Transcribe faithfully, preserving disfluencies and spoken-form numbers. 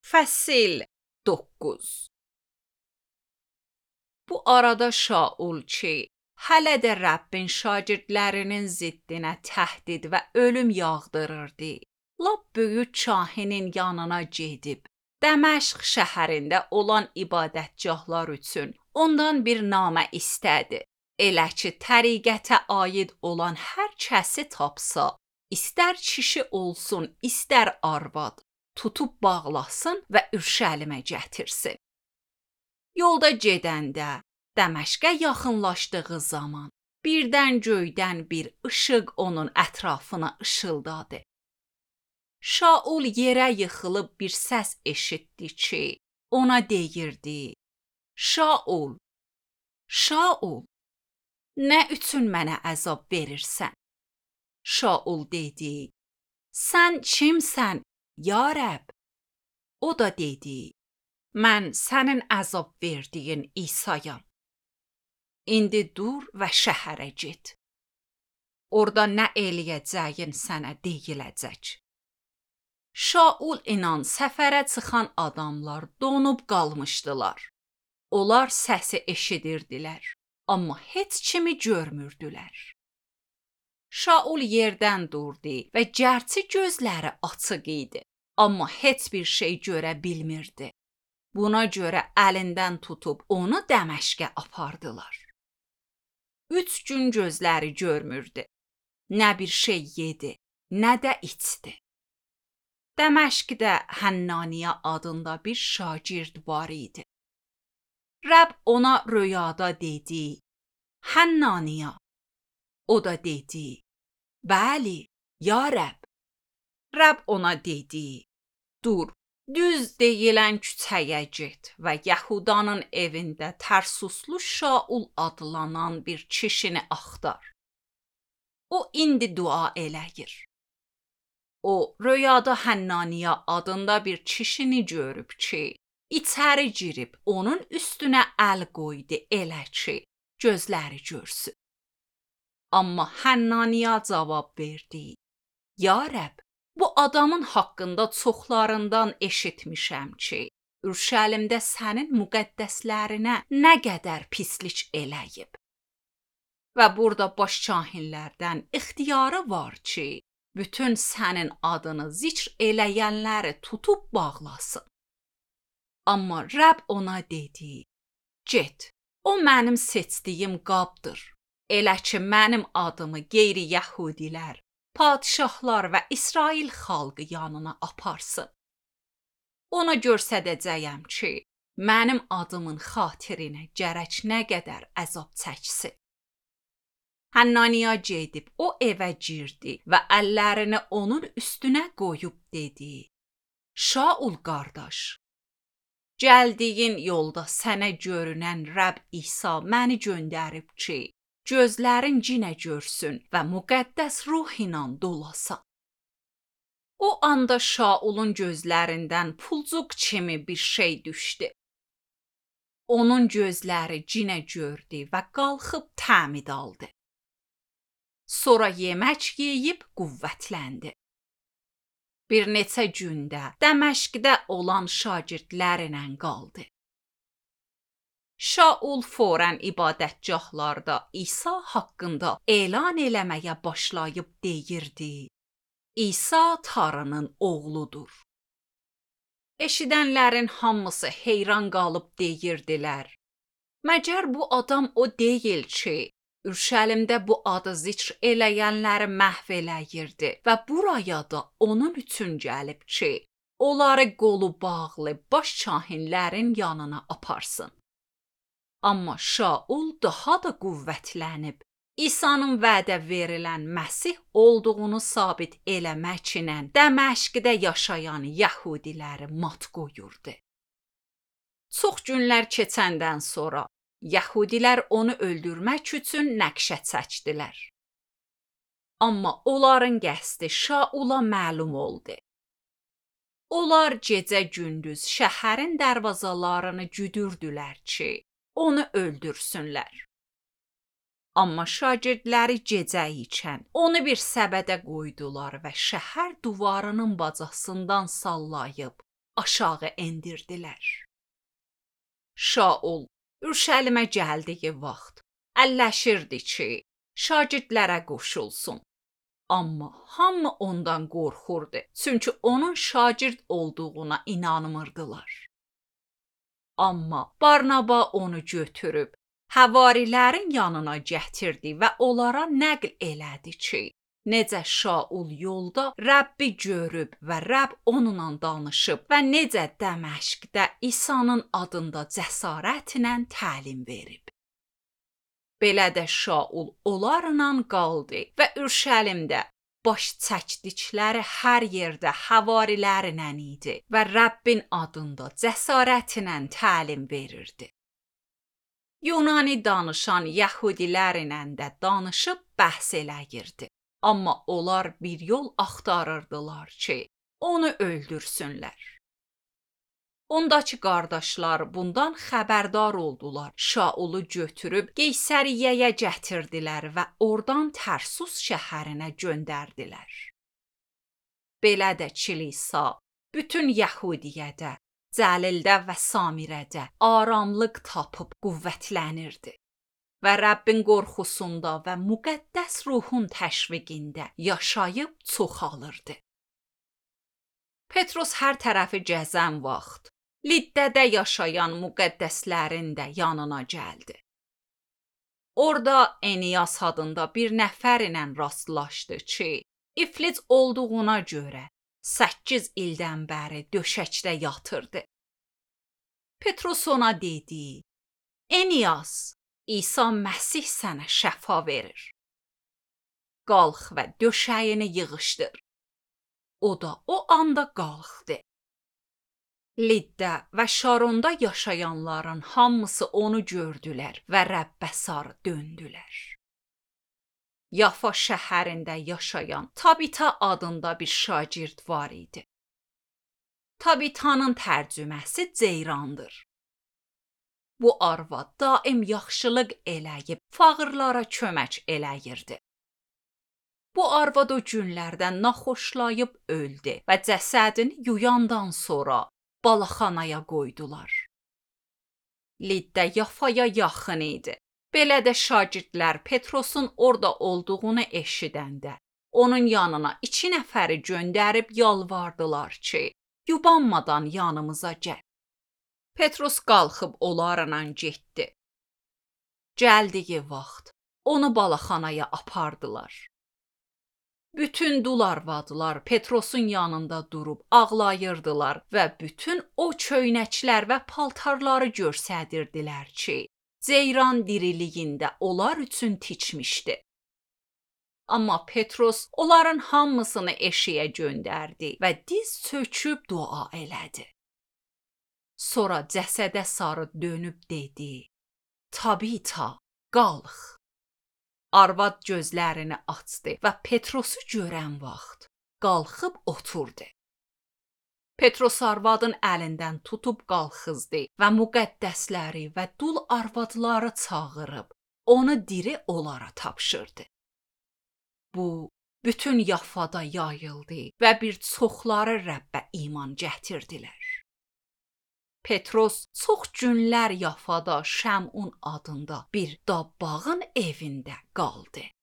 Fəsil doqquz. Bu arada Şaul ki, hələ də Rəbbin şagirdlərinin ziddinə təhdid və ölüm yağdırırdı, lap böyük çahinin yanına gedib, Dəməşq şəhərində olan ibadətgahlar üçün ondan bir namə istədi. Elə ki, təriqətə aid olan hər kəsi tapsa, istər kişi olsun, istər arvad, tutub bağlasın və Ürşəlimə gətirsin. Yolda gedəndə, Dəməşqə yaxınlaşdığı zaman, birdən göydən bir işıq onun ətrafına ışıldadı. Şaul yerə yıxılıb bir səs eşitdi ki, ona deyirdi: Şaul, Şaul, nə üçün mənə əzab verirsən? Şaul dedi: Sən kimsən, ya Rəbb? O da dedi: Mən sənin əzab verdiyin İsayam. İndi dur və şəhərə get. Orada nə eləyəcəyin sənə deyiləcək. Şaul inan səfərə çıxan adamlar donub qalmışdılar. Onlar səsi eşidirdilər, amma heç kimi görmürdülər. Şaul yerdən durdu və gərçi gözləri açıq idi, amma heç bir şey görə bilmirdi. Buna görə əlindən tutub onu Dəməşqə apardılar. Üç gün gözləri görmürdü. Nə bir şey yedi, nə də içdi. Dəməşqdə Hənnaniya adında bir şagird var idi. Rəbb ona röyada dedi: Hənnaniya. O da dedi: Bəli, ya Rəbb. Rəbb ona dedi: Dur, düz deyilən küçəyə get və Yəhudanın evində Tərsuslu Şaul adlanan bir kişini axtar. O indi dua eləyir. O, röyada Hənnaniya adında bir kişini görüb ki, içəri girib onun üstünə əl qoydu elə ki, gözləri görsün. Amma Hənnaniya cavab verdi: Ya Rəbb, bu adamın haqqında çoxlarından eşitmişəm ki, Ürşəlimdə sənin müqəddəslərinə nə qədər pislik eləyib. Və burada baş kahinlərdən ixtiyarı var ki, bütün sənin adını zikr eləyənləri tutub bağlasın. Amma Rəbb ona dedi: Get, o mənim seçdiyim qabdır. Elə ki, mənim adımı qeyri-yəhudilər, padişahlar və İsrail xalqı yanına aparsın. Ona göstərəcəyəm ki, mənim adımın xatirinə gərək nə qədər əzab çəksin. Hənnaniya gedib o evə girdi və əllərini onun üstünə qoyub dedi: Şaul qardaş, gəldiyin yolda sənə görünən Rəbb İsa məni göndərib ki, gözlərin cinə görsün və müqəddəs ruh ilə dolasan. O anda Şaulun gözlərindən pulcuq kimi bir şey düşdü. Onun gözləri cinə gördü və qalxıb təmid aldı. Sonra yemək yeyib qüvvətləndi. Bir neçə gündə Dəməşqdə olan şagirdlərlə qaldı. Şaul forən ibadətgahlarda İsa haqqında elan eləməyə başlayıb deyirdi: İsa Tanrının oğludur. Eşidənlərin hamısı heyran qalıb deyirdilər: Məgər bu adam o deyil ki, Ürşəlimdə bu adı zikr eləyənləri məhv eləyirdi və buraya da onun üçün gəlib ki, onları qolu bağlı baş kahinlərin yanına aparsın. Amma Şaul daha da qüvvətlənib, İsa'nın vədə verilən Məsih olduğunu sabit eləməklə Dəməşqdə yaşayan yəhudiləri mat qoyurdu. Çox günlər keçəndən sonra Yəhudilər onu öldürmək üçün nəqşə çəkdilər. Amma onların qəsdi Şaula məlum oldu. Onlar gecə-gündüz şəhərin dərvazalarını güdürdülər ki, onu öldürsünlər. Amma şagirdləri gecə ikən onu bir səbədə qoydular və şəhər divarının bacasından sallayıb aşağı endirdilər. Şaul Ürşəlimə gəldiyi vaxt əlləşirdi ki, şagirdlərə qoşulsun. Amma hamı ondan qorxurdu, çünki onun şagird olduğuna inanmırdılar. Amma Barnaba onu götürüb həvarilərin yanına gətirdi və onlara nəql elədi ki, necə Şaul yolda Rəbbi görüb və Rəbb onunla danışıb və necə Dəməşqdə İsa'nın adında cəsarətlə təlim verib. Belə də Şaul onlarla qaldı və Ürşəlimdə baş çəkdikləri hər yerdə həvarilərlə idi və Rəbbin adında cəsarətlə təlim verirdi. Yunani danışan Yəhudilərlə də danışıb bəhs eləyirdi. Amma onlar bir yol axtarırdılar ki, onu öldürsünlər. Ondakı qardaşlar bundan xəbərdar oldular. Şaulu götürüb Qeysəriyyəyə gətirdilər və oradan Tərsus şəhərinə göndərdilər. Belə də kilisa bütün Yəhudiyyədə, Cəlildə və Samirədə aramlıq tapıb qüvvətlənirdi və Rəbbin qorxusunda və müqəddəs ruhun təşviqində yaşayıb çoxalırdı. Petrus hər tərəfi gəzən vaxt Liddədə yaşayan müqəddəslərin də yanına gəldi. Orada Eniyas adında bir nəfərlə rastlaşdı ki, iflic olduğuna görə səkkiz ildən bəri döşəkdə yatırdı. Petrus ona dedi: Eniyas, İsa Məsih sənə şəfa verir. Qalx və döşəyini yığışdır. O da o anda qalxdı. Liddə və Şaronda yaşayanların hamısı onu gördülər və Rəbbə sarı döndülər. Yafa şəhərində yaşayan Tabita adında bir şagird var idi. Tabitanın tərcüməsi Ceyrandır. Bu arvad daim yaxşılıq eləyib fağırlara kömək eləyirdi. Bu arvad o günlərdən naxoşlayıb öldü və cəsədini yuyandan sonra balaxanaya qoydular. Liddə Yafaya yaxın idi. Belə də şagirdlər Petrosun orada olduğunu eşidəndə onun yanına iki nəfəri göndərib yalvardılar ki, yubanmadan yanımıza gəl. Petrus qalxıb onlarla getdi. Gəldiyi vaxt onu balaxanaya apardılar. Bütün dul arvadlar Petrosun yanında durub ağlayırdılar və bütün o köynəklər və paltarları göstərirdilər ki, Ceyran diriliyində onlar üçün tikmişdi. Amma Petrus onların hamısını eşiyə göndərdi və diz çöküb dua elədi. Sonra cəsədə sarı dönüb dedi: Tabita, qalx. Arvad gözlərini açdı və Petrosu görən vaxt qalxıb oturdu. Petros arvadın əlindən tutub qalxızdı və müqəddəsləri və dul arvadları çağırıb onu diri onlara tapşırdı. Bu, bütün Yafada yayıldı və bir çoxları Rəbbə iman gətirdilər. Petros çox günlər Yafada Şəmun adında bir dabbağın evində qaldı.